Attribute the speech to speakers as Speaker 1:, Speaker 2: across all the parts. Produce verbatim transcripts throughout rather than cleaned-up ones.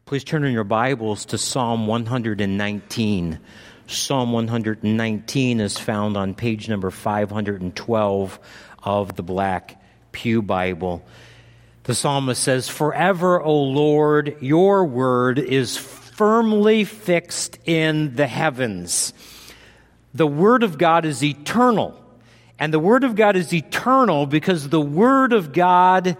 Speaker 1: Please turn in your Bibles to Psalm one hundred nineteen. Psalm one hundred nineteen is found on page number five hundred twelve of the Black Pew Bible. The psalmist says, "Forever, O Lord, your word is firmly fixed in the heavens." The word of God is eternal. And the word of God is eternal because the word of God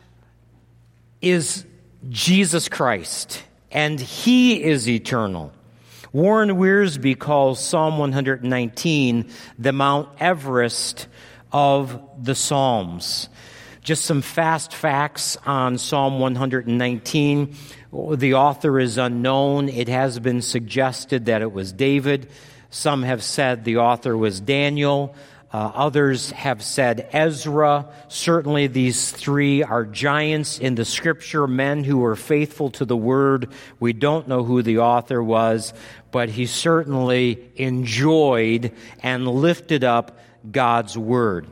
Speaker 1: is Jesus Christ, and he is eternal. Warren Wiersbe calls Psalm one hundred nineteen the Mount Everest of the Psalms. Just some fast facts on Psalm one hundred nineteen. The author is unknown. It has been suggested that it was David. Some have said the author was Daniel. Uh, others have said Ezra. Certainly these three are giants in the Scripture, men who were faithful to the Word. We don't know who the author was, but he certainly enjoyed and lifted up God's Word.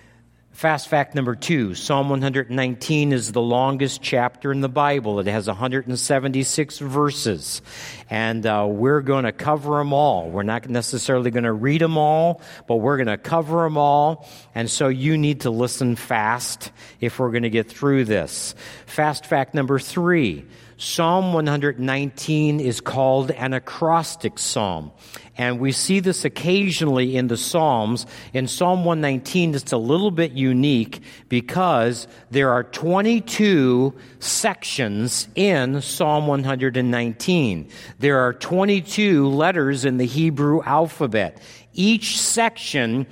Speaker 1: Fast fact number two, Psalm one hundred nineteen is the longest chapter in the Bible. It has one hundred seventy-six verses, and uh, we're going to cover them all. We're not necessarily going to read them all, but we're going to cover them all, and so you need to listen fast if we're going to get through this. Fast fact number three, Psalm one hundred nineteen is called an acrostic psalm. And we see this occasionally in the Psalms. In Psalm one nineteen, it's a little bit unique because there are twenty-two sections in Psalm one hundred nineteen. There are twenty-two letters in the Hebrew alphabet. Each section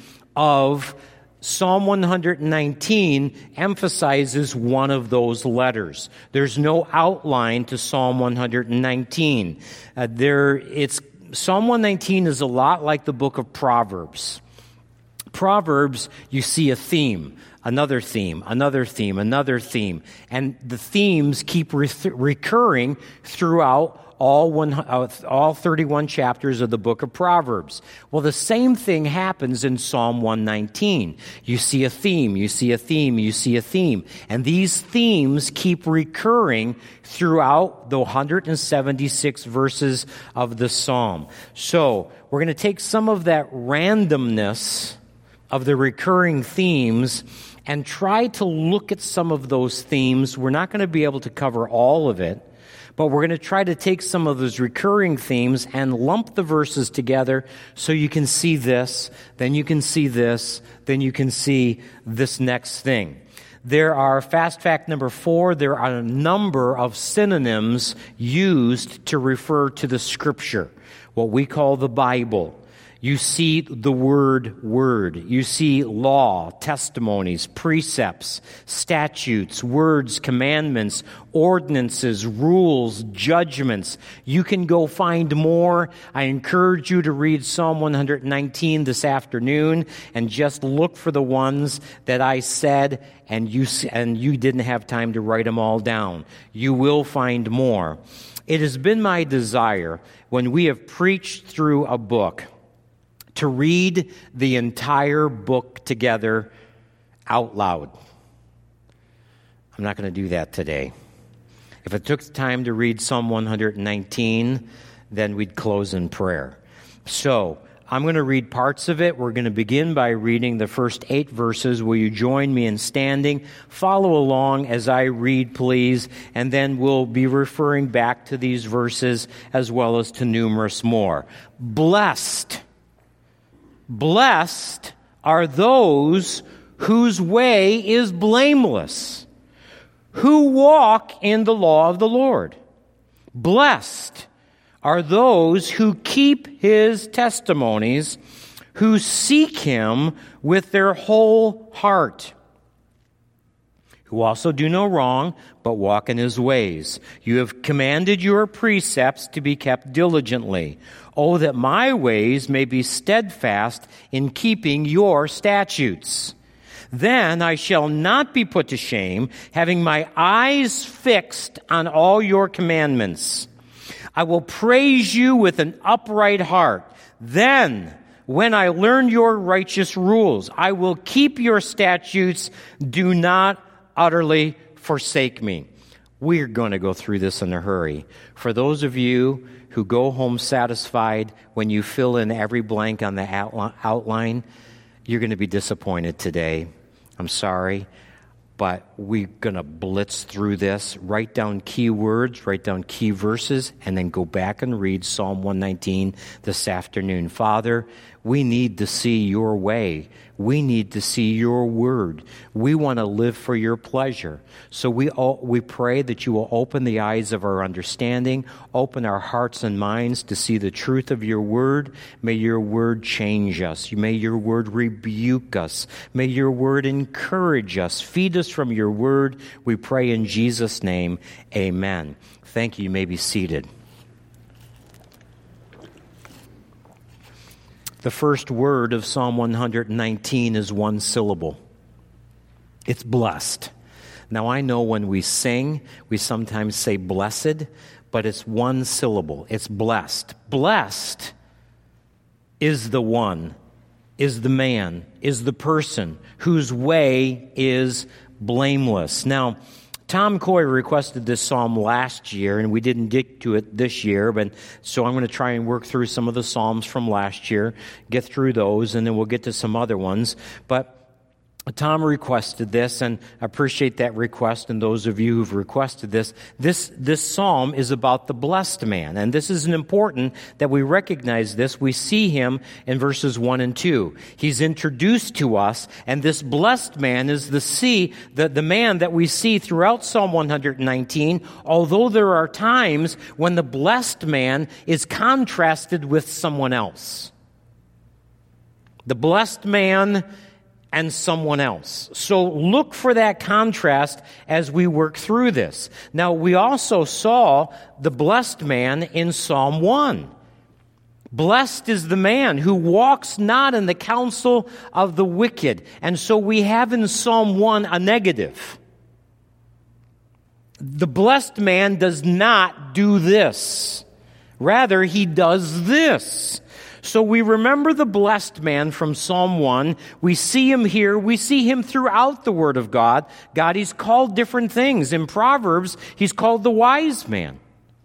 Speaker 1: of Psalm one hundred nineteen emphasizes one of those letters. There's no outline to Psalm one hundred nineteen. Uh, there, it's Psalm one nineteen is a lot like the book of Proverbs. Proverbs, you see a theme, another theme, another theme, another theme, and the themes keep re- recurring throughout all one, uh, all thirty-one chapters of the book of Proverbs. Well, the same thing happens in Psalm one nineteen. You see a theme, you see a theme, you see a theme. And these themes keep recurring throughout the one hundred seventy-six verses of the psalm. So, we're going to take some of that randomness of the recurring themes and try to look at some of those themes. We're not going to be able to cover all of it, but we're going to try to take some of those recurring themes and lump the verses together so you can see this, then you can see this, then you can see this next thing. There are, fast fact number four, there are a number of synonyms used to refer to the Scripture, what we call the Bible. You see the word, word. You see law, testimonies, precepts, statutes, words, commandments, ordinances, rules, judgments. You can go find more. I encourage you to read Psalm one hundred nineteen this afternoon and just look for the ones that I said and you, and you didn't have time to write them all down. You will find more. It has been my desire when we have preached through a book to read the entire book together out loud. I'm not going to do that today. If it took time to read Psalm one hundred nineteen, then we'd close in prayer. So, I'm going to read parts of it. We're going to begin by reading the first eight verses. Will you join me in standing? Follow along as I read, please, and then we'll be referring back to these verses as well as to numerous more. Blessed Blessed are those whose way is blameless, who walk in the law of the Lord. Blessed are those who keep his testimonies, who seek him with their whole heart, who also do no wrong, but walk in his ways. You have commanded your precepts to be kept diligently. Oh, that my ways may be steadfast in keeping your statutes. Then I shall not be put to shame, having my eyes fixed on all your commandments. I will praise you with an upright heart. Then, when I learn your righteous rules, I will keep your statutes. Do not utterly forsake me. We're going to go through this in a hurry. For those of you who go home satisfied when you fill in every blank on the outline, you're going to be disappointed today. I'm sorry, but we're going to blitz through this. Write down key words, write down key verses, and then go back and read Psalm one nineteen this afternoon. Father, we need to see your way. We need to see your word. We want to live for your pleasure. So we all, we pray that you will open the eyes of our understanding, open our hearts and minds to see the truth of your word. May your word change us. May your word rebuke us. May your word encourage us. Feed us from your word. We pray in Jesus' name, amen. Thank you. You may be seated. The first word of Psalm one nineteen is one syllable. It's blessed. Now, I know when we sing, we sometimes say blessed, but it's one syllable. It's blessed. Blessed is the one, is the man, is the person whose way is blameless. Now, Tom Coy requested this psalm last year, and we didn't get to it this year, but so I'm going to try and work through some of the psalms from last year, get through those, and then we'll get to some other ones. But Tom requested this, and I appreciate that request, and those of you who've requested this. This this psalm is about the blessed man, and this is important that we recognize this. We see him in verses one and two. He's introduced to us, and this blessed man is the see the, the man that we see throughout Psalm one nineteen, although there are times when the blessed man is contrasted with someone else. The blessed man and someone else. So look for that contrast as we work through this. Now, we also saw the blessed man in Psalm one. Blessed is the man who walks not in the counsel of the wicked. And so we have in Psalm one a negative. The blessed man does not do this. Rather, he does this. So we remember the blessed man from Psalm one. We see him here. We see him throughout the Word of God. God, he's called different things. In Proverbs, he's called the wise man.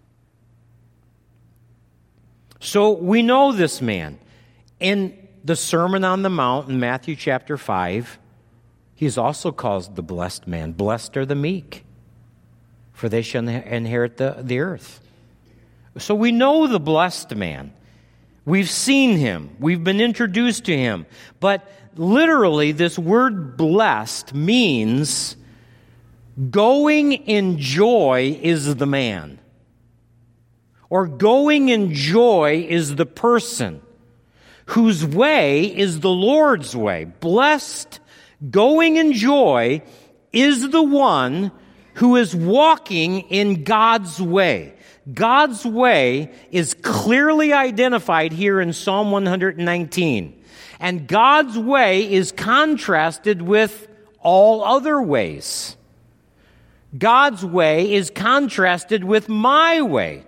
Speaker 1: So we know this man. In the Sermon on the Mount in Matthew chapter five, he's also called the blessed man. Blessed are the meek, for they shall inherit the, the earth. So we know the blessed man. We've seen him. We've been introduced to him. But literally, this word blessed means going in joy is the man. Or going in joy is the person whose way is the Lord's way. Blessed, going in joy is the one who is walking in God's way. God's way is clearly identified here in Psalm one nineteen. And God's way is contrasted with all other ways. God's way is contrasted with my way.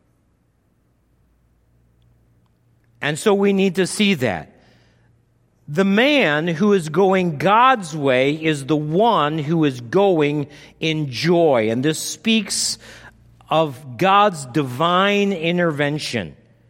Speaker 1: And so we need to see that. The man who is going God's way is the one who is going in joy. And this speaks of God's divine intervention.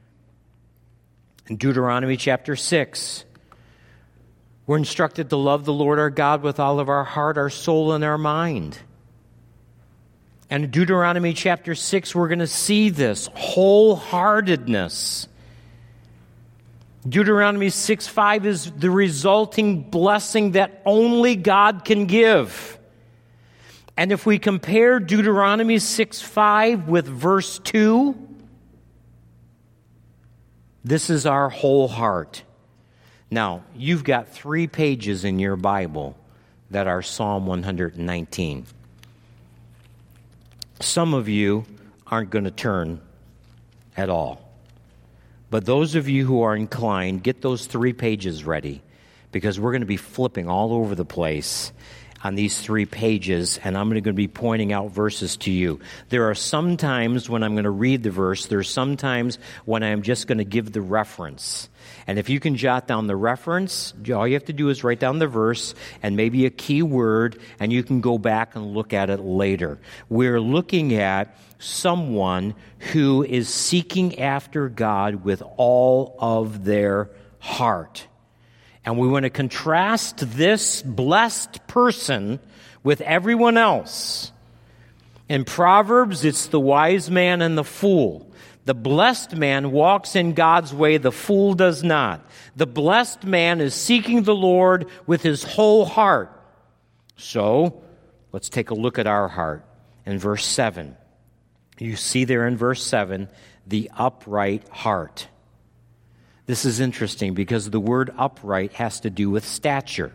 Speaker 1: In Deuteronomy chapter six, we're instructed to love the Lord our God with all of our heart, our soul, and our mind. And in Deuteronomy chapter six, we're going to see this wholeheartedness. Deuteronomy six five is the resulting blessing that only God can give. And if we compare Deuteronomy six five with verse two, this is our whole heart. Now, you've got three pages in your Bible that are Psalm one nineteen. Some of you aren't going to turn at all. But those of you who are inclined, get those three pages ready, because we're going to be flipping all over the place. on these three pages, and I'm going to be pointing out verses to you. There are some times when I'm going to read the verse. There are some times when I'm just going to give the reference. And if you can jot down the reference, all you have to do is write down the verse and maybe a key word, and you can go back and look at it later. We're looking at someone who is seeking after God with all of their heart. And we want to contrast this blessed person with everyone else. In Proverbs, it's the wise man and the fool. The blessed man walks in God's way, the fool does not. The blessed man is seeking the Lord with his whole heart. So, let's take a look at our heart in verse seven. You see there in verse seven, the upright heart. This is interesting because the word upright has to do with stature.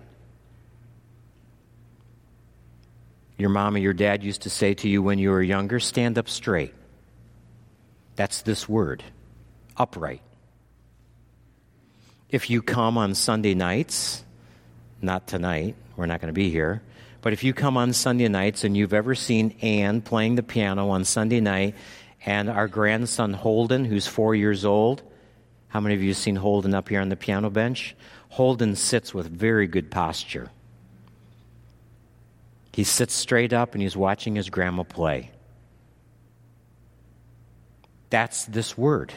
Speaker 1: Your mom or your dad used to say to you when you were younger, stand up straight. That's this word, upright. If you come on Sunday nights, not tonight, we're not going to be here, but if you come on Sunday nights and you've ever seen Ann playing the piano on Sunday night and our grandson Holden, who's four years old, how many of you have seen Holden up here on the piano bench? Holden sits with very good posture. He sits straight up and he's watching his grandma play. That's this word.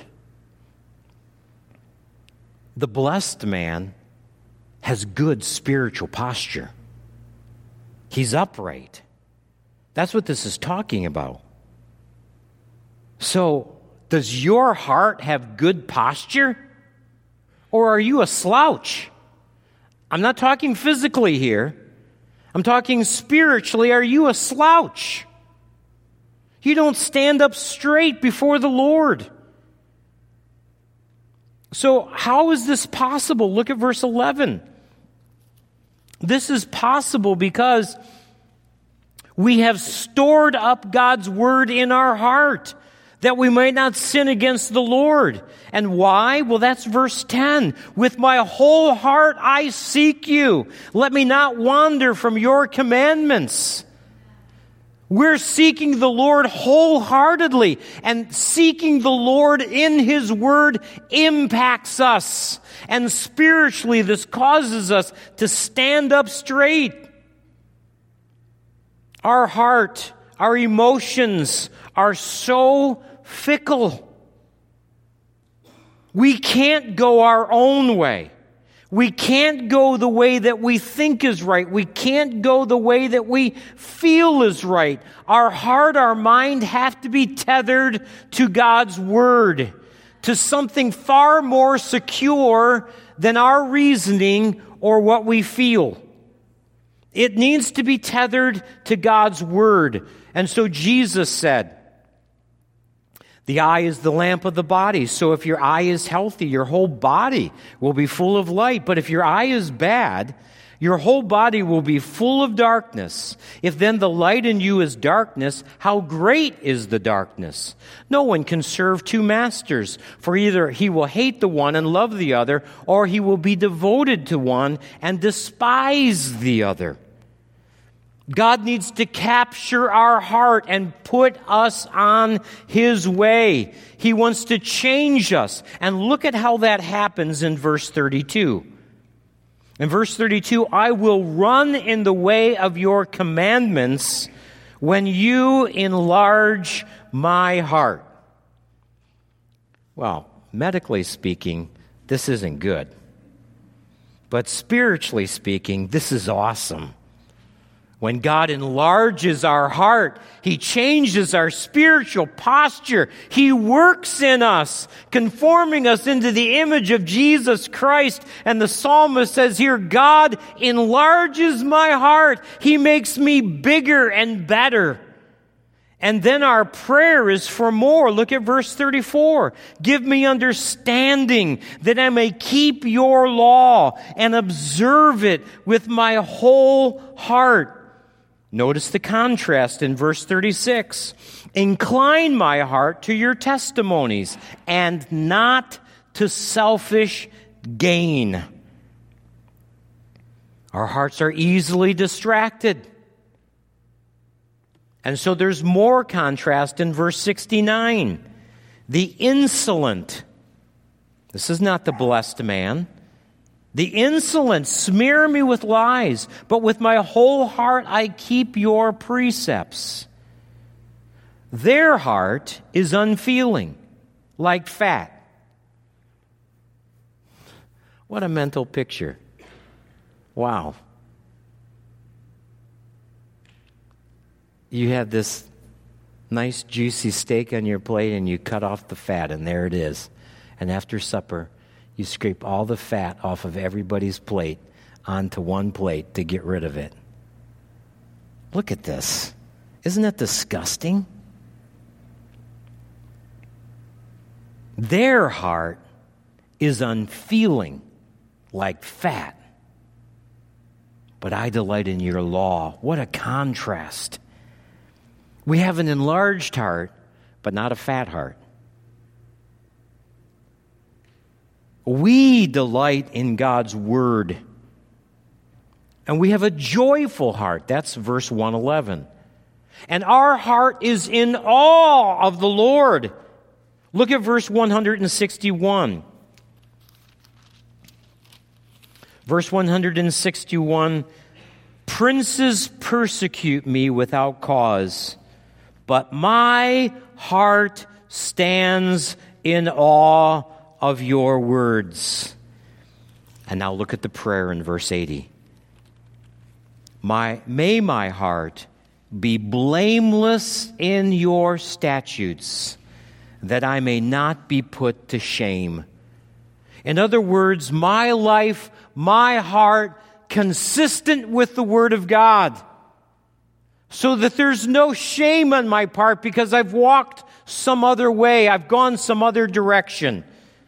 Speaker 1: The blessed man has good spiritual posture. He's upright. That's what this is talking about. So, does your heart have good posture? Or are you a slouch? I'm not talking physically here. I'm talking spiritually. Are you a slouch? You don't stand up straight before the Lord. So how is this possible? Look at verse eleven. This is possible because we have stored up God's word in our heart, that we might not sin against the Lord. And why? Well, that's verse ten. With my whole heart I seek you. Let me not wander from your commandments. We're seeking the Lord wholeheartedly, and seeking the Lord in His Word impacts us. And spiritually, this causes us to stand up straight. Our heart, our emotions are so fickle. We can't go our own way. We can't go the way that we think is right. We can't go the way that we feel is right. Our heart, our mind have to be tethered to God's Word, to something far more secure than our reasoning or what we feel. It needs to be tethered to God's Word. And so Jesus said, the eye is the lamp of the body. So if your eye is healthy, your whole body will be full of light. But if your eye is bad, your whole body will be full of darkness. If then the light in you is darkness, how great is the darkness? No one can serve two masters, for either he will hate the one and love the other, or he will be devoted to one and despise the other. God needs to capture our heart and put us on His way. He wants to change us. And look at how that happens in verse thirty-two. In verse thirty-two, I will run in the way of your commandments when you enlarge my heart. Well, medically speaking, this isn't good. But spiritually speaking, this is awesome. When God enlarges our heart, He changes our spiritual posture. He works in us, conforming us into the image of Jesus Christ. And the psalmist says here, God enlarges my heart. He makes me bigger and better. And then our prayer is for more. Look at verse thirty-four. Give me understanding that I may keep your law and observe it with my whole heart. Notice the contrast in verse thirty-six. Incline my heart to your testimonies and not to selfish gain. Our hearts are easily distracted. And so there's more contrast in verse sixty-nine. The insolent. This is not the blessed man. The insolent smear me with lies, but with my whole heart I keep your precepts. Their heart is unfeeling, like fat. What a mental picture. Wow. You have this nice juicy steak on your plate and you cut off the fat, and there it is. And after supper, you scrape all the fat off of everybody's plate onto one plate to get rid of it. Look at this. Isn't that disgusting? Their heart is unfeeling, like fat. But I delight in your law. What a contrast. We have an enlarged heart, but not a fat heart. We delight in God's word. And we have a joyful heart. That's verse one eleven. And our heart is in awe of the Lord. Look at verse one sixty-one. Verse one sixty-one, princes persecute me without cause, but my heart stands in awe of your words. And now look at the prayer in verse eighty. My, may my heart be blameless in your statutes, that I may not be put to shame. In other words, my life, my heart, consistent with the Word of God, so that there's no shame on my part because I've walked some other way, I've gone some other direction.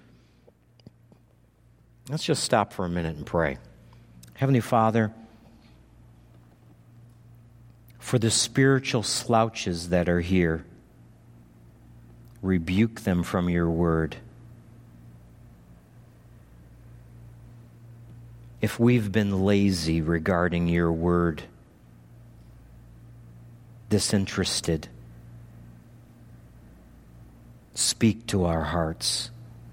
Speaker 1: Let's just stop for a minute and pray. Heavenly Father, for the spiritual slouches that are here, rebuke them from your word. If we've been lazy regarding your word, disinterested, speak to our hearts.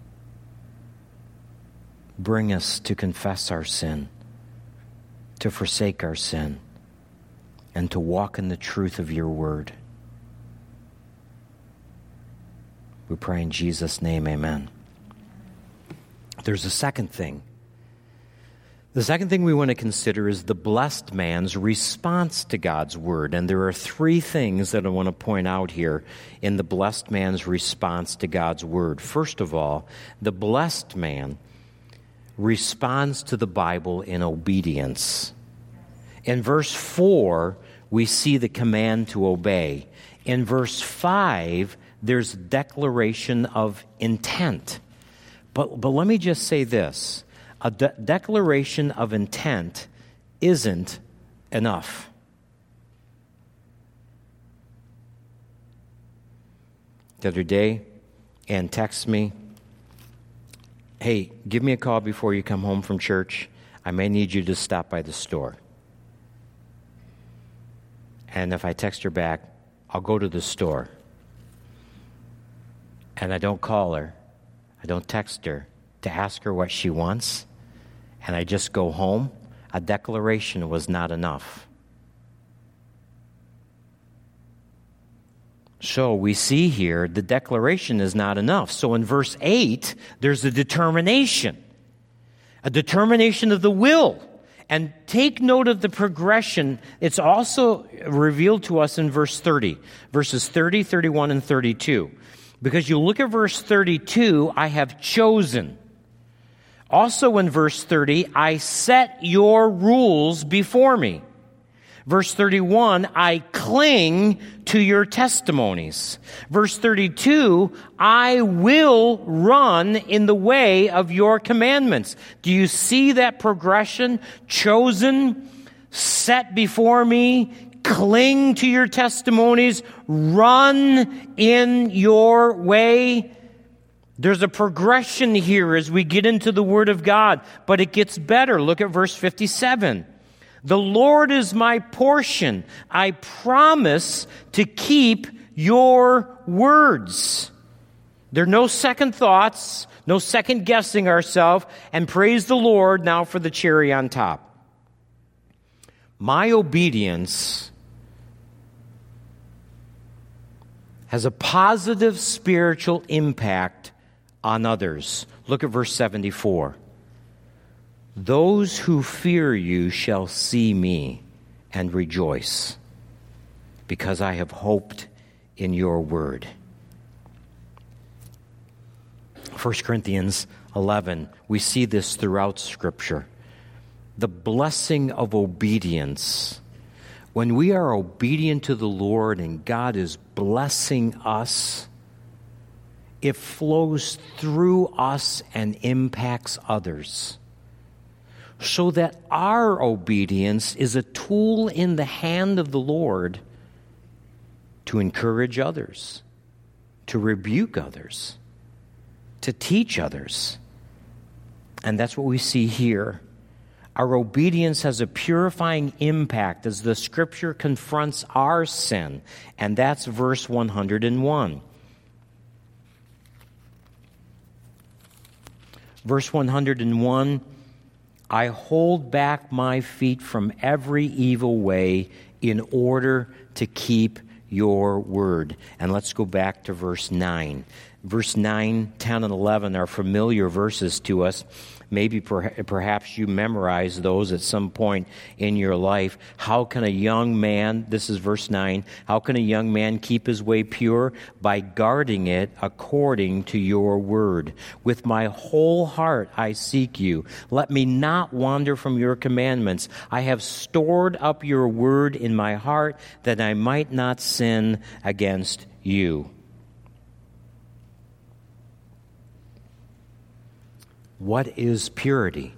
Speaker 1: Bring us to confess our sin, to forsake our sin, and to walk in the truth of your word. We pray in Jesus' name, amen. There's a second thing. The second thing we want to consider is the blessed man's response to God's word. And there are three things that I want to point out here in the blessed man's response to God's word. First of all, the blessed man responds to the Bible in obedience. In verse four, we see the command to obey. In verse five, there's a declaration of intent. But, but let me just say this. A de- declaration of intent isn't enough. The other day, Ann texted me, hey, give me a call before you come home from church. I may need you to stop by the store. And if I text her back, I'll go to the store. And I don't call her. I don't text her to ask her what she wants. And I just go home. A declaration was not enough. So we see here the declaration is not enough. So in verse eight, there's a determination. A determination of the will. And take note of the progression. It's also revealed to us in verse thirty. Verses thirty, thirty-one, and thirty-two. Because you look at verse thirty-two, I have chosen. Also in verse thirty, I set your rules before me. Verse thirty-one, I cling to your testimonies. Verse thirty-two, I will run in the way of your commandments. Do you see that progression? Chosen, set before me, cling to your testimonies, run in your way. There's a progression here as we get into the Word of God, but it gets better. Look at verse fifty-seven. The Lord is my portion. I promise to keep your words. There are no second thoughts, no second guessing ourselves, and praise the Lord now for the cherry on top. My obedience has a positive spiritual impact on others. Look at verse seventy-four. Those who fear you shall see me and rejoice, because I have hoped in your word. First Corinthians eleven, we see this throughout Scripture. The blessing of obedience. When we are obedient to the Lord and God is blessing us, it flows through us and impacts others. So that our obedience is a tool in the hand of the Lord to encourage others, to rebuke others, to teach others. And that's what we see here. Our obedience has a purifying impact as the Scripture confronts our sin. And that's verse one hundred one. Verse one hundred one, I hold back my feet from every evil way in order to keep your word. And let's go back to verse nine. Verse nine, ten, and eleven are familiar verses to us. Maybe per- perhaps you memorized those at some point in your life. How can a young man, this is verse nine, how can a young man keep his way pure? By guarding it according to your word. With my whole heart I seek you. Let me not wander from your commandments. I have stored up your word in my heart that I might not sin against you. What is purity?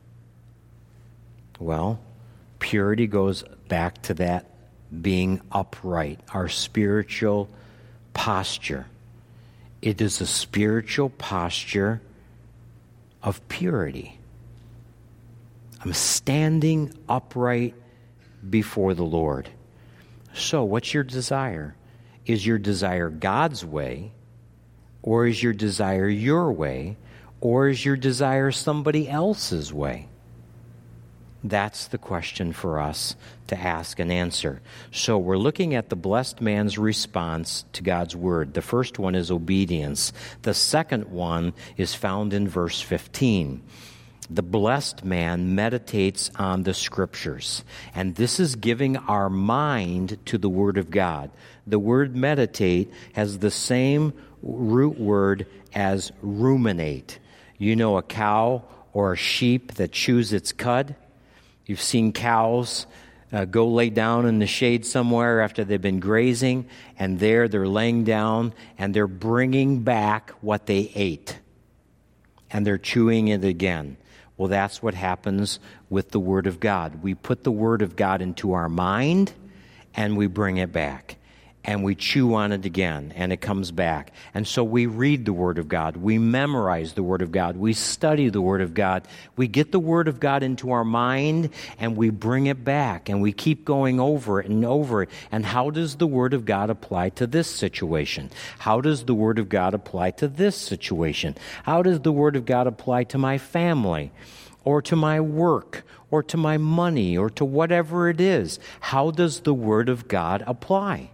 Speaker 1: Well, purity goes back to that being upright, our spiritual posture. It is a spiritual posture of purity. I'm standing upright before the Lord. So, what's your desire? Is your desire God's way, or is your desire your way? Or is your desire somebody else's way? That's the question for us to ask and answer. So we're looking at the blessed man's response to God's word. The first one is obedience. The second one is found in verse fifteen. The blessed man meditates on the Scriptures. And this is giving our mind to the Word of God. The word meditate has the same root word as ruminate. You know a cow or a sheep that chews its cud? You've seen cows uh, go lay down in the shade somewhere after they've been grazing, and there they're laying down and they're bringing back what they ate. And they're chewing it again. Well, that's what happens with the Word of God. We put the Word of God into our mind and we bring it back. And we chew on it again, and it comes back. And so we read the Word of God. We memorize the Word of God. We study the Word of God. We get the Word of God into our mind, and we bring it back, and we keep going over it and over it. And how does the Word of God apply to this situation? How does the Word of God apply to this situation? How does the Word of God apply to my family, or to my work, or to my money, or to whatever it is? How does the Word of God apply?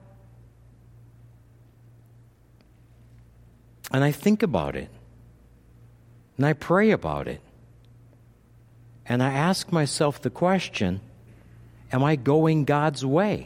Speaker 1: And I think about it, and I pray about it, and I ask myself the question, am I going God's way?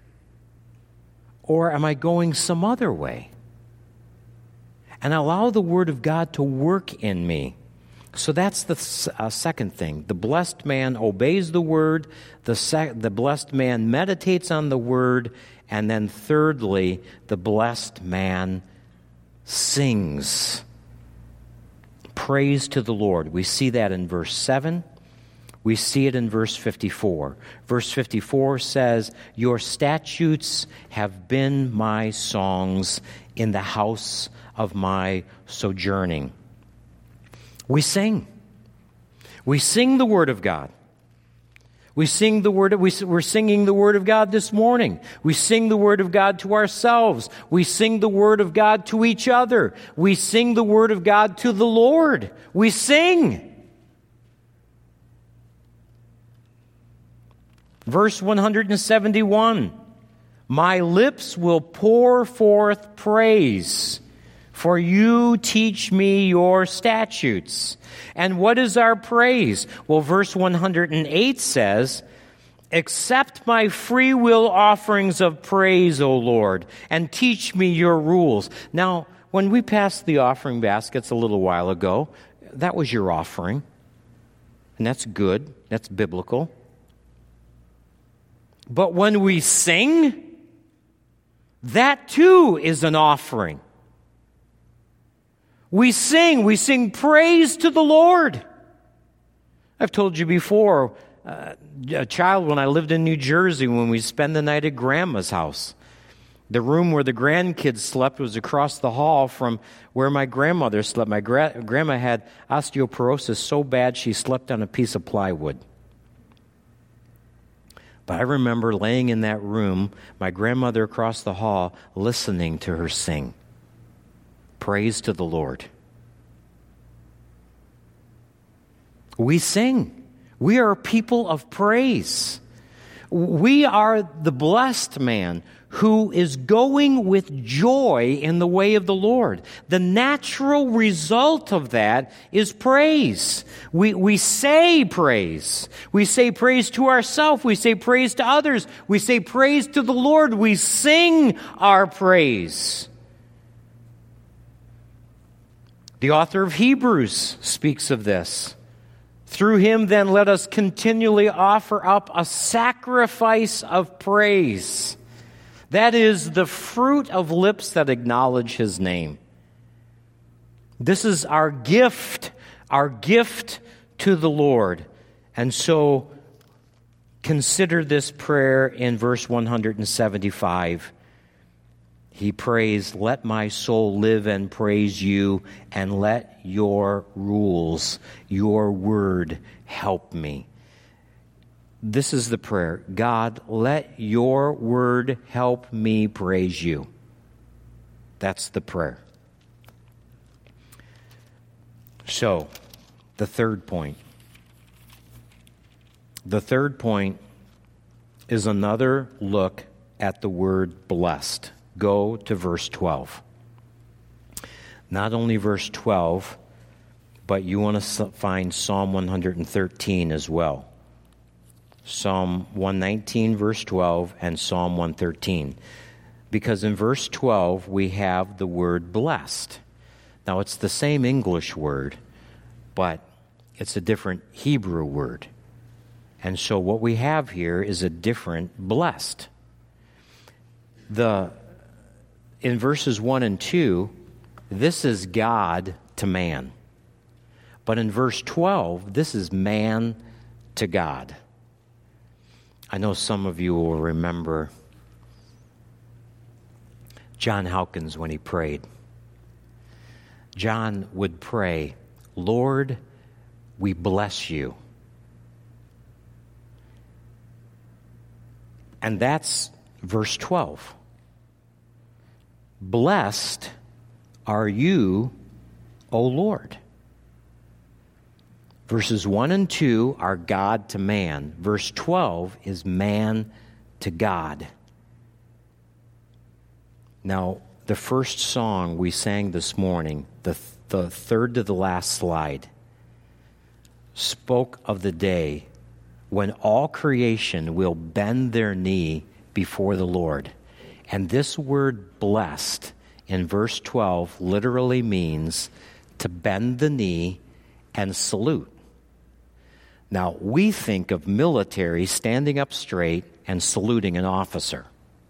Speaker 1: Or am I going some other way? And allow the Word of God to work in me. So that's the uh, second thing. The blessed man obeys the Word, the, sec- the blessed man meditates on the Word, and then thirdly, the blessed man sings praise to the Lord. We see that in verse seven. We see it in verse fifty-four. Verse fifty-four says, your statutes have been my songs in the house of my sojourning. We sing. We sing the Word of God. We sing the word, we, we're singing the Word of God this morning. We sing the Word of God to ourselves. We sing the Word of God to each other. We sing the Word of God to the Lord. We sing. Verse one hundred seventy-one, my lips will pour forth praise, for you teach me your statutes. And what is our praise? Well, verse one hundred eight says, accept my free will offerings of praise, O Lord, and teach me your rules. Now, when we passed the offering baskets a little while ago, that was your offering. And that's good. That's biblical. But when we sing, that too is an offering. We sing, we sing praise to the Lord. I've told you before, uh, a child, when I lived in New Jersey, when we spend the night at Grandma's house, the room where the grandkids slept was across the hall from where my grandmother slept. My gra- grandma had osteoporosis so bad she slept on a piece of plywood. But I remember laying in that room, my grandmother across the hall, listening to her sing. Praise to the Lord. We sing. We are a people of praise. We are the blessed man who is going with joy in the way of the Lord. The natural result of that is praise. We, we say praise. We say praise to ourselves. We say praise to others. We say praise to the Lord. We sing our praise. The author of Hebrews speaks of this. Through him, then, let us continually offer up a sacrifice of praise. That is the fruit of lips that acknowledge his name. This is our gift, our gift to the Lord. And so, consider this prayer in verse one hundred seventy-five. He prays, let my soul live and praise you, and let your rules, your word, help me. This is the prayer. God, let your word help me praise you. That's the prayer. So, the third point. The third point is another look at the word blessed. Go to verse twelve. Not only verse twelve, but you want to find Psalm one hundred thirteen as well. Psalm one nineteen, verse twelve, and Psalm one thirteen. Because in verse twelve, we have the word blessed. Now, it's the same English word, but it's a different Hebrew word. And so what we have here is a different blessed. The In verses one and two, this is God to man. But in verse twelve, this is man to God. I know some of you will remember John Hawkins when he prayed. John would pray, Lord, we bless you. And that's verse twelve. Blessed are you, O Lord. Verses one and two are God to man. Verse twelve is man to God. Now, the first song we sang this morning, the, the third to the last slide, spoke of the day when all creation will bend their knee before the Lord. And this word blessed in verse twelve literally means to bend the knee and salute. Now, we think of military standing up straight and saluting an officer.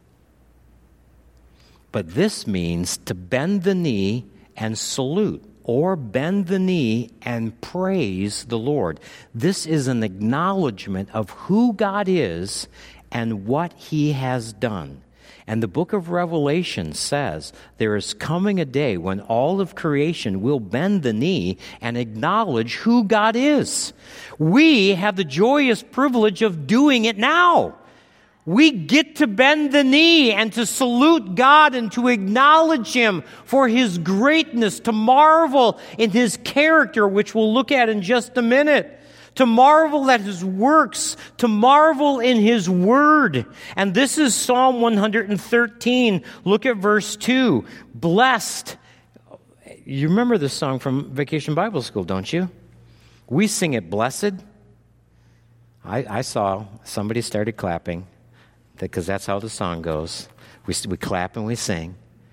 Speaker 1: But this means to bend the knee and salute, or bend the knee and praise the Lord. This is an acknowledgement of who God is and what he has done. And the book of Revelation says there is coming a day when all of creation will bend the knee and acknowledge who God is. We have the joyous privilege of doing it now. We get to bend the knee and to salute God and to acknowledge Him for His greatness, to marvel in His character, which we'll look at in just a minute. To marvel at His works, to marvel in His Word. And this is Psalm one thirteen. Look at verse two. Blessed. You remember this song from Vacation Bible School, don't you? We sing it, blessed. I, I saw somebody started clapping, because that's how the song goes. We, we clap and we sing.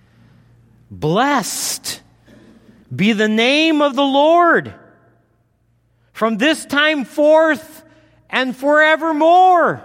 Speaker 1: Blessed be the name of the Lord, from this time forth and forevermore.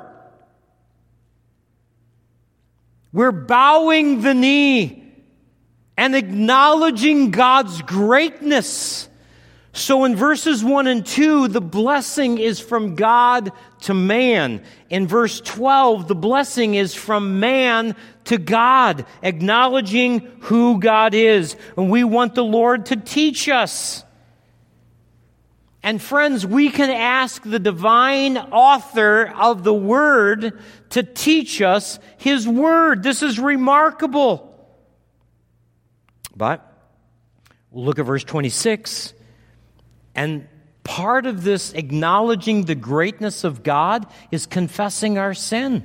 Speaker 1: We're bowing the knee and acknowledging God's greatness. So in verses one and two, the blessing is from God to man. In verse twelve, the blessing is from man to God, acknowledging who God is. And we want the Lord to teach us. And friends, we can ask the divine author of the Word to teach us His Word. This is remarkable. But we'll look at verse twenty-six. And part of this acknowledging the greatness of God is confessing our sin.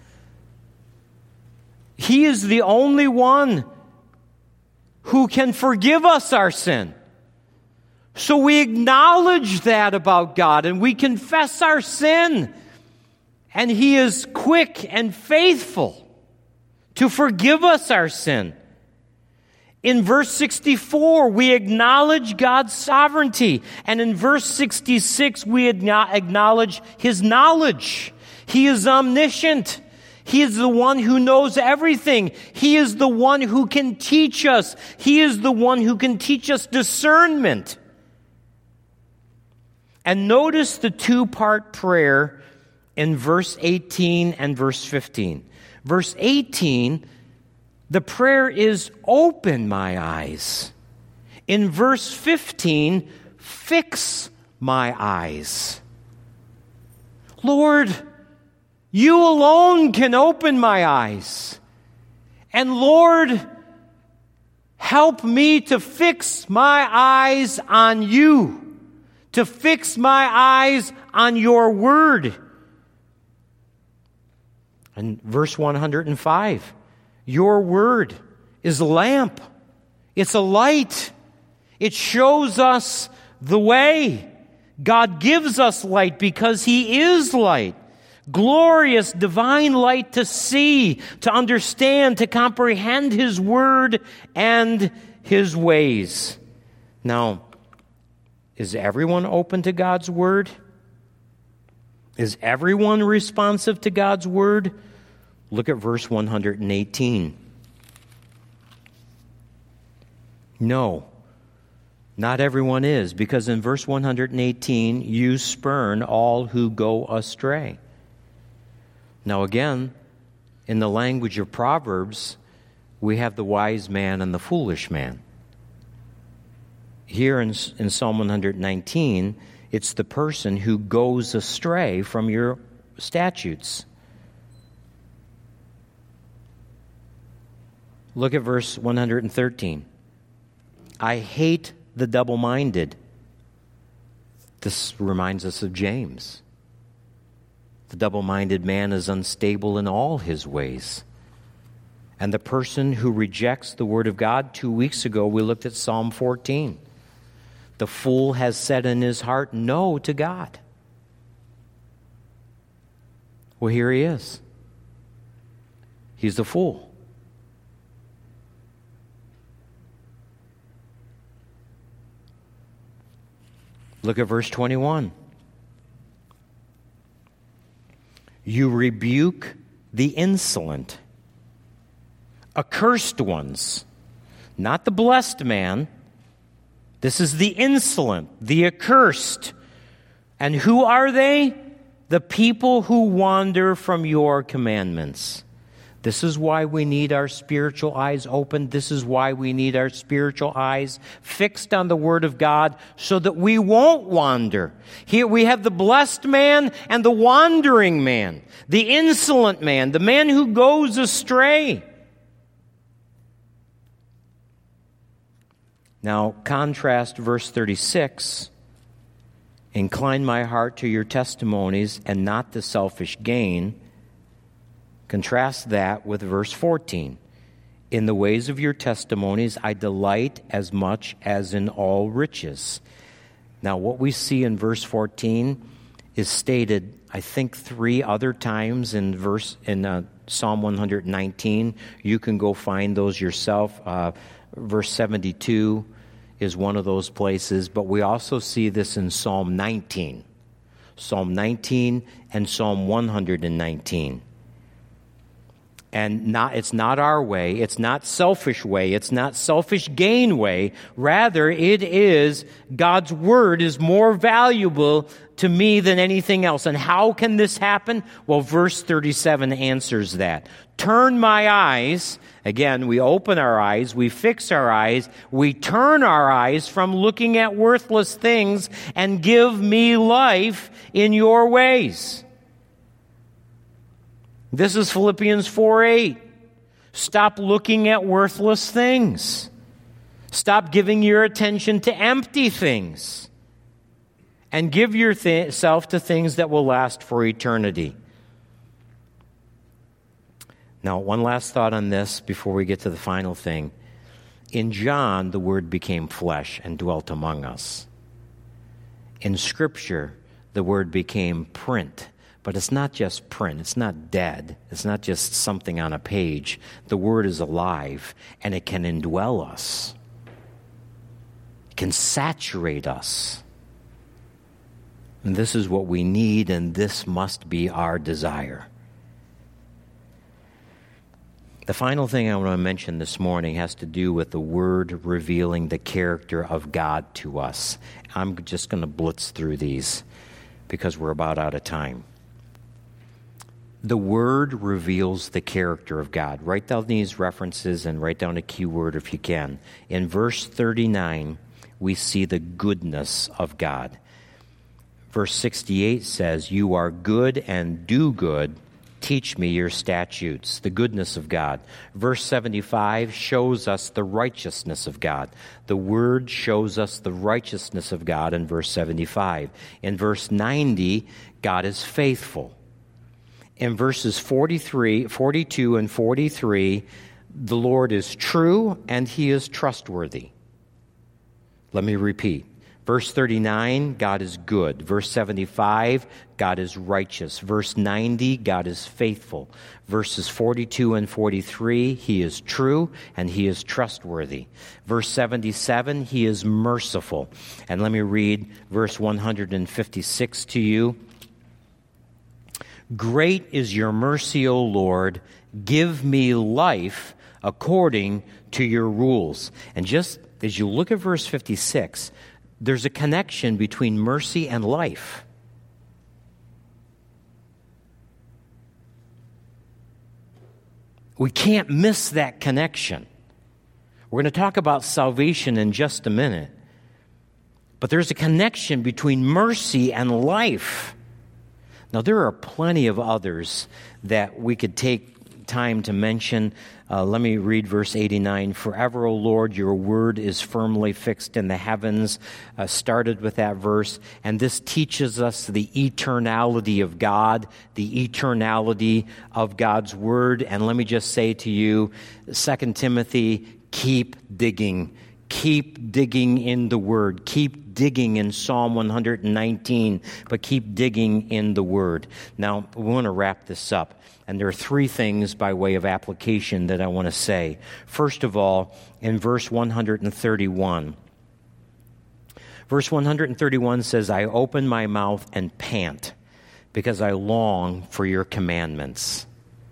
Speaker 1: He is the only one who can forgive us our sin. So we acknowledge that about God and we confess our sin. And He is quick and faithful to forgive us our sin. In verse sixty-four, we acknowledge God's sovereignty. And in verse sixty-six, we acknowledge His knowledge. He is omniscient. He is the one who knows everything. He is the one who can teach us. He is the one who can teach us discernment. And notice the two-part prayer in verse eighteen and verse fifteen. Verse eighteen, the prayer is, open my eyes. In verse fifteen, fix my eyes. Lord, You alone can open my eyes. And Lord, help me to fix my eyes on You. To fix my eyes on Your Word. And verse one hundred five, Your Word is a lamp. It's a light. It shows us the way. God gives us light because He is light. Glorious divine light to see, to understand, to comprehend His Word and His ways. Now, is everyone open to God's Word? Is everyone responsive to God's Word? Look at verse one hundred eighteen. No, not everyone is, because in verse one hundred eighteen, you spurn all who go astray. Now again, in the language of Proverbs, we have the wise man and the foolish man. Here in, in Psalm one hundred nineteen, it's the person who goes astray from your statutes. Look at verse one hundred thirteen. I hate the double-minded. This reminds us of James. The double-minded man is unstable in all his ways. And the person who rejects the word of God, two weeks ago we looked at Psalm fourteen. The fool has said in his heart no to God. Well, here he is. He's the fool. Look at verse twenty-one. You rebuke the insolent, accursed ones, not the blessed man. This is the insolent, the accursed. And who are they? The people who wander from Your commandments. This is why we need our spiritual eyes opened. This is why we need our spiritual eyes fixed on the Word of God so that we won't wander. Here we have the blessed man and the wandering man, the insolent man, the man who goes astray. Now, contrast verse thirty-six. Incline my heart to your testimonies and not to selfish gain. Contrast that with verse fourteen. In the ways of your testimonies I delight as much as in all riches. Now, what we see in verse fourteen is stated, I think, three other times in verse in uh, Psalm one nineteen. You can go find those yourself. Uh, verse seventy-two is one of those places, but we also see this in Psalm nineteen. Psalm nineteen and Psalm one nineteen. And not, it's not our way, it's not selfish way, it's not selfish gain way. Rather, it is God's Word is more valuable to me than anything else. And how can this happen? Well, verse thirty-seven answers that. Turn my eyes, again, we open our eyes, we fix our eyes, we turn our eyes from looking at worthless things and give me life in your ways. This is Philippians four eight. Stop looking at worthless things. Stop giving your attention to empty things. And give yourself to things that will last for eternity. Now, one last thought on this before we get to the final thing. In John, the Word became flesh and dwelt among us. In Scripture, the Word became print. But it's not just print. It's not dead. It's not just something on a page. The Word is alive, and it can indwell us. It can saturate us. And this is what we need, and this must be our desire. The final thing I want to mention this morning has to do with the Word revealing the character of God to us. I'm just going to blitz through these because we're about out of time. The Word reveals the character of God. Write down these references and write down a key word if you can. In verse thirty-nine, we see the goodness of God. Verse sixty-eight says, you are good and do good. Teach me your statutes, the goodness of God. Verse seventy-five shows us the righteousness of God. The Word shows us the righteousness of God in verse seventy-five. In verse ninety, God is faithful. In verses forty-three, forty-two and forty-three, the Lord is true and He is trustworthy. Let me repeat. Verse thirty-nine, God is good. Verse seventy-five, God is righteous. Verse ninety, God is faithful. Verses forty-two and forty-three, He is true and He is trustworthy. Verse seventy-seven, He is merciful. And let me read verse one fifty-six to you. Great is your mercy, O Lord. Give me life according to your rules. And just as you look at verse fifty-six, there's a connection between mercy and life. We can't miss that connection. We're going to talk about salvation in just a minute. But there's a connection between mercy and life. Now, there are plenty of others that we could take time to mention. Uh, let me read verse eighty-nine. Forever, O Lord, your word is firmly fixed in the heavens. Uh, started with that verse. And this teaches us the eternality of God, the eternality of God's word. And let me just say to you, Second Timothy, keep digging. Keep digging in the Word. Keep digging in Psalm one nineteen, but keep digging in the Word. Now, we want to wrap this up, and there are three things by way of application that I want to say. First of all, in verse one thirty-one, verse one thirty-one says, I open my mouth and pant, because I long for your commandments.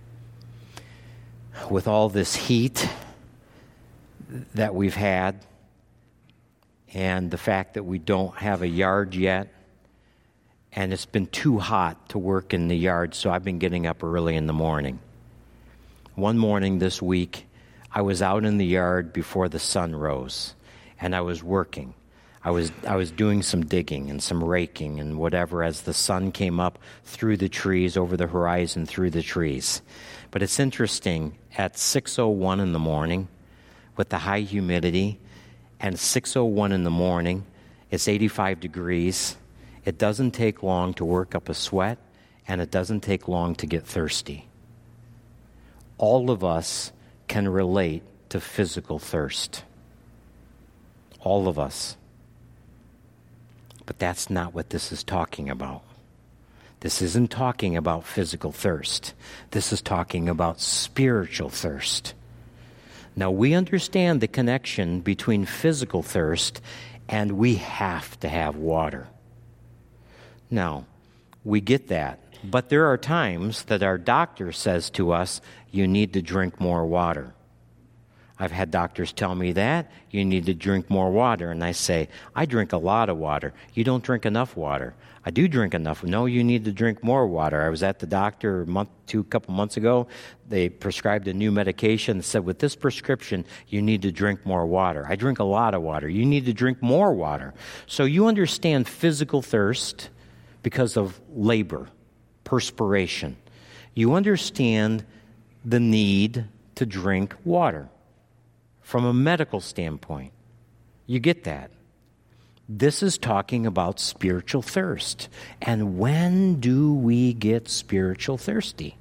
Speaker 1: With all this heat that we've had, and the fact that we don't have a yard yet, and it's been too hot to work in the yard, so I've been getting up early in the morning. One morning this week, I was out in the yard before the sun rose, and I was working. I was I was doing some digging and some raking and whatever as the sun came up through the trees, over the horizon, through the trees. But it's interesting, at six oh one in the morning, with the high humidity, and six oh one in the morning, it's eighty-five degrees. It doesn't take long to work up a sweat, and it doesn't take long to get thirsty. All of us can relate to physical thirst. All of us. But that's not what this is talking about. This isn't talking about physical thirst. This is talking about spiritual thirst. Now, we understand the connection between physical thirst and we have to have water. Now, we get that. But there are times that our doctor says to us, you need to drink more water. I've had doctors tell me that, you need to drink more water. And I say, I drink a lot of water. You don't drink enough water. I do drink enough. No, you need to drink more water. I was at the doctor a month, two, a couple months ago. They prescribed a new medication and said, with this prescription, you need to drink more water. I drink a lot of water. You need to drink more water. So you understand physical thirst because of labor, perspiration. You understand the need to drink water from a medical standpoint. You get that. This is talking about spiritual thirst. And when do we get spiritual thirsty?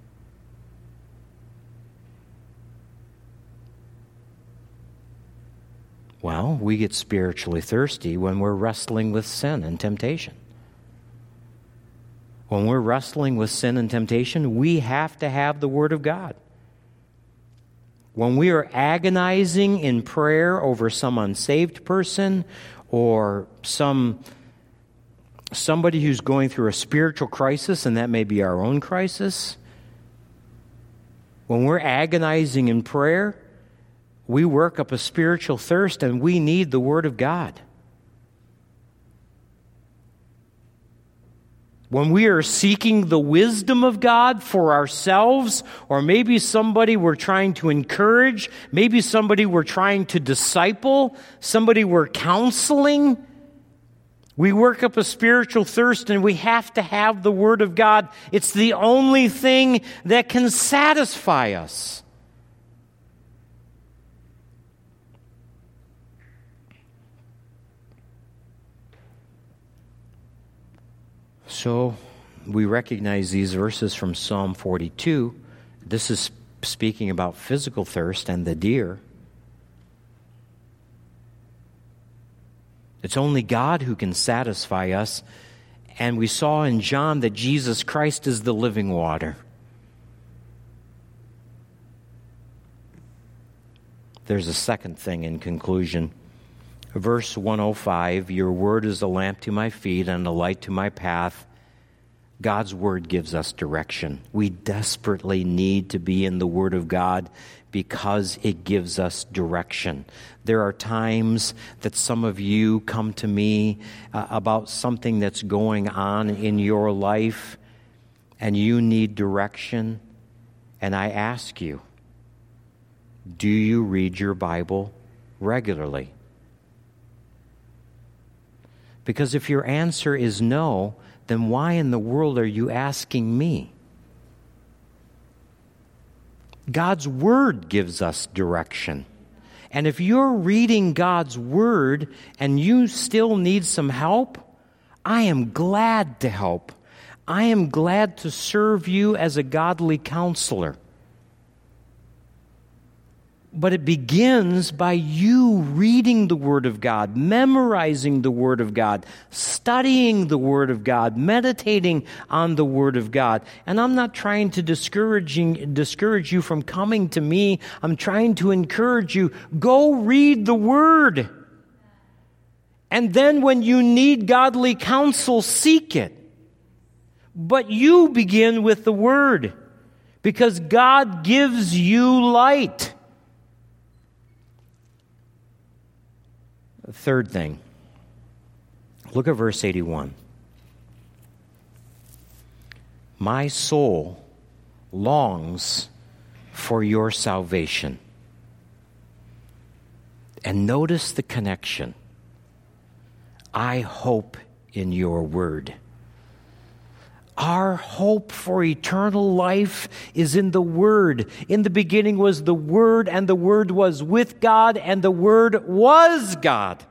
Speaker 1: Well, we get spiritually thirsty when we're wrestling with sin and temptation. When we're wrestling with sin and temptation, we have to have the Word of God. When we are agonizing in prayer over some unsaved person or some somebody who's going through a spiritual crisis, and that may be our own crisis, when we're agonizing in prayer, we work up a spiritual thirst and we need the Word of God. When we are seeking the wisdom of God for ourselves, or maybe somebody we're trying to encourage, maybe somebody we're trying to disciple, somebody we're counseling, we work up a spiritual thirst and we have to have the Word of God. It's the only thing that can satisfy us. So we recognize these verses from Psalm forty-two. This is speaking about physical thirst and the deer. It's only God who can satisfy us. And we saw in John that Jesus Christ is the living water. There's a second thing in conclusion. Verse one oh five, your word is a lamp to my feet and a light to my path. God's Word gives us direction. We desperately need to be in the Word of God because it gives us direction. There are times that some of you come to me uh, about something that's going on in your life and you need direction. And I ask you, do you read your Bible regularly? Because if your answer is no, then why in the world are you asking me? God's Word gives us direction. And if you're reading God's Word and you still need some help, I am glad to help. I am glad to serve you as a godly counselor. But it begins by you reading the Word of God, memorizing the Word of God, studying the Word of God, meditating on the Word of God. And I'm not trying to discouraging, discourage you from coming to me. I'm trying to encourage you, go read the Word. And then when you need godly counsel, seek it. But you begin with the Word, because God gives you light. Third thing, look at verse eighty-one. My soul longs for your salvation. And notice the connection. I hope in your word. Our hope for eternal life is in the Word. In the beginning was the Word, and the Word was with God, and the Word was God.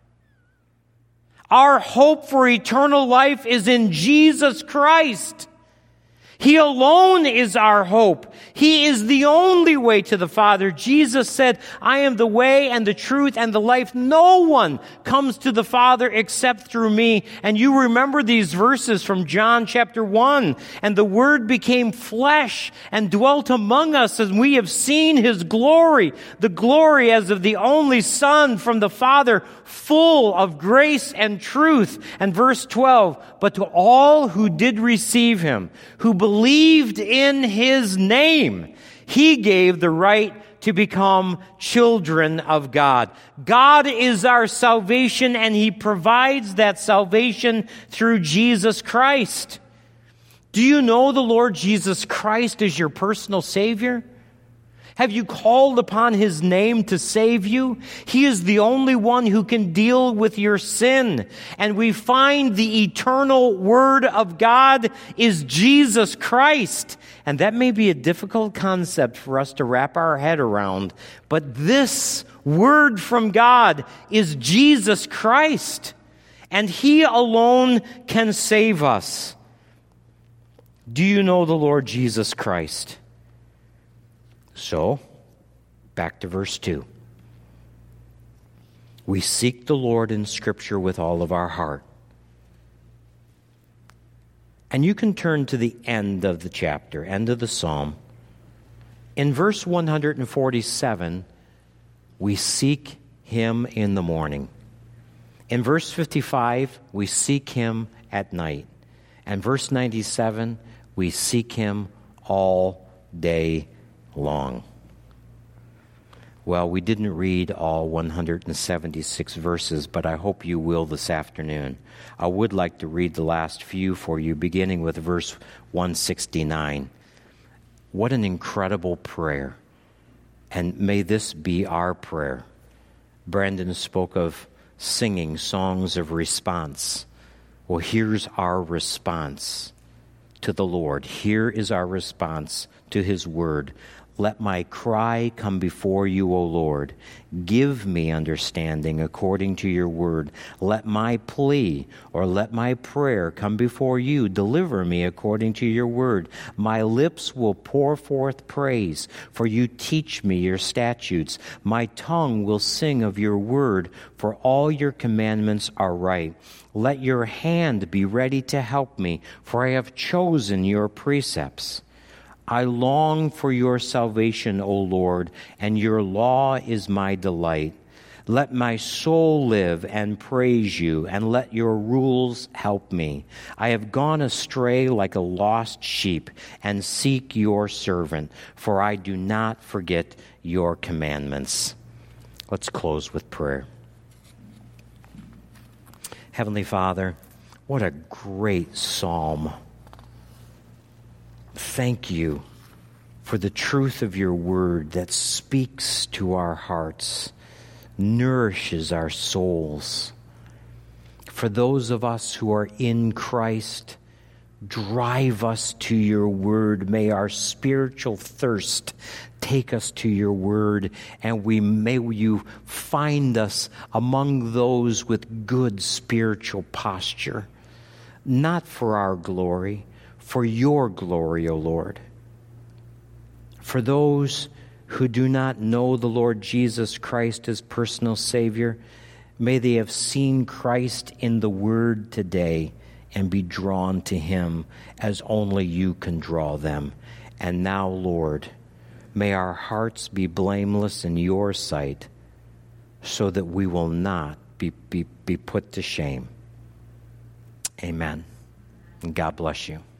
Speaker 1: Our hope for eternal life is in Jesus Christ. He alone is our hope. He is the only way to the Father. Jesus said, I am the way and the truth and the life. No one comes to the Father except through me. And you remember these verses from John chapter one. And the Word became flesh and dwelt among us, and we have seen His glory, the glory as of the only Son from the Father, full of grace and truth. And verse twelve, but to all who did receive Him, who believed in His name, He gave the right to become children of God. God is our salvation, and He provides that salvation through Jesus Christ. Do you know the Lord Jesus Christ is your personal Savior? Have you called upon His name to save you? He is the only one who can deal with your sin. And we find the eternal Word of God is Jesus Christ. And that may be a difficult concept for us to wrap our head around. But this Word from God is Jesus Christ. And He alone can save us. Do you know the Lord Jesus Christ? So, back to verse two. We seek the Lord in Scripture with all of our heart. And you can turn to the end of the chapter, end of the psalm. In verse one hundred forty-seven, we seek Him in the morning. In verse fifty-five, we seek Him at night. And verse ninety-seven, we seek Him all day long. Well, we didn't read all one hundred seventy-six verses, but I hope you will this afternoon. I would like to read the last few for you, beginning with verse one sixty-nine. What an incredible prayer. And may this be our prayer. Brandon spoke of singing songs of response. Well, here's our response to the Lord. Here is our response to His word. Let my cry come before you, O Lord. Give me understanding according to your word. Let my plea or let my prayer come before you. Deliver me according to your word. My lips will pour forth praise, for you teach me your statutes. My tongue will sing of your word, for all your commandments are right. Let your hand be ready to help me, for I have chosen your precepts. I long for your salvation, O Lord, and your law is my delight. Let my soul live and praise you, and let your rules help me. I have gone astray like a lost sheep, and seek your servant, for I do not forget your commandments. Let's close with prayer. Heavenly Father, what a great psalm. Thank you for the truth of your word that speaks to our hearts, nourishes our souls. For those of us who are in Christ, drive us to your word. May our spiritual thirst take us to your word, and we may you find us among those with good spiritual posture, not for our glory, for your glory, O Lord. For those who do not know the Lord Jesus Christ as personal Savior, may they have seen Christ in the Word today and be drawn to Him as only you can draw them. And now, Lord, may our hearts be blameless in your sight, so that we will not be, be, be put to shame. Amen. And God bless you.